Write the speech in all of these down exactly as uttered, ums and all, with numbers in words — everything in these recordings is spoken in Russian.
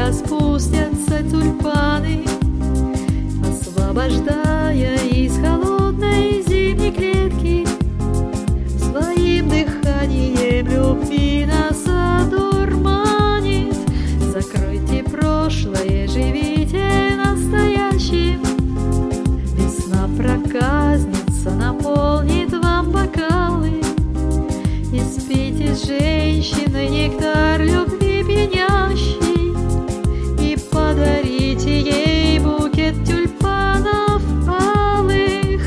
распустятся тюльпаны, освобождая из холодной зимней клетки. Своим дыханием любви нас одурманит. Закройте прошлое, живите настоящим. Весна проказница наполнит вам бокалы, и спите с женщиной нектар любви пьянящий, и подарите ей букет тюльпанов алых.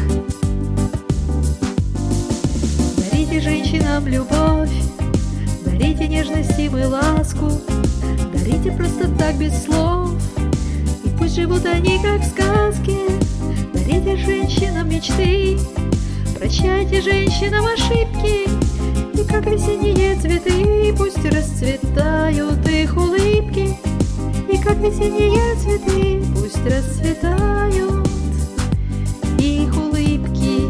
Дарите женщинам любовь, дарите нежность им и ласку, дарите просто так без слов, и пусть живут они как в сказке. Дарите женщинам мечты, прощайте женщинам ошибки, и как весенние цветы пусть расцветают их улыбки, и как весенние цветы пусть расцветают их улыбки.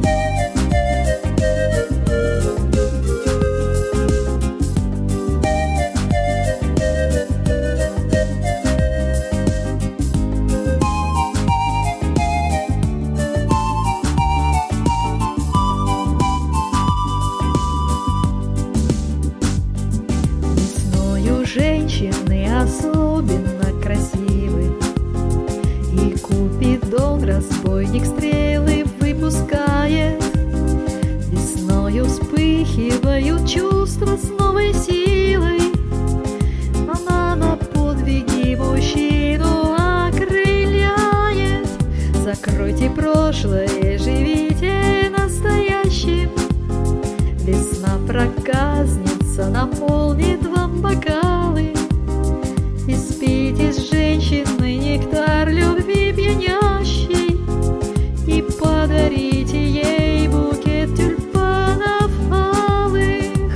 Женщины особенно красивы, и Купидон, разбойник, стрелы выпускает. Весною вспыхивают чувства с новой силой, она на подвиги мужчину окрыляет. Закройте прошлое, живите настоящим. Весна проказница наполнит вам бокалы, и спите с женщиной нектар любви пьянящий, и подарите ей букет тюльпанов алых.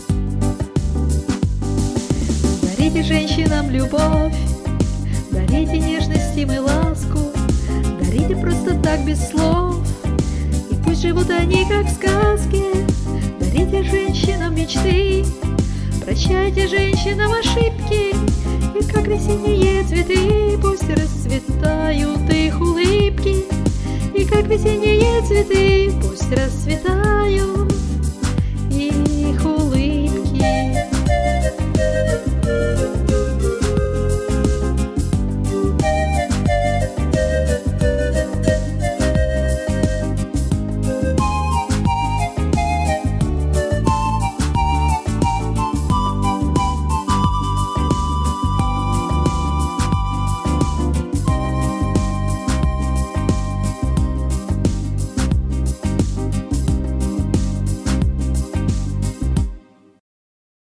Дарите женщинам любовь, дарите нежность им и ласку, дарите просто так без слов, и пусть живут они как в сказке. Дарите женщинам мечты, прощайте женщинам ошибки, и как весенние цветы пусть расцветают их улыбки, и как весенние цветы пусть расцветают их улыбки.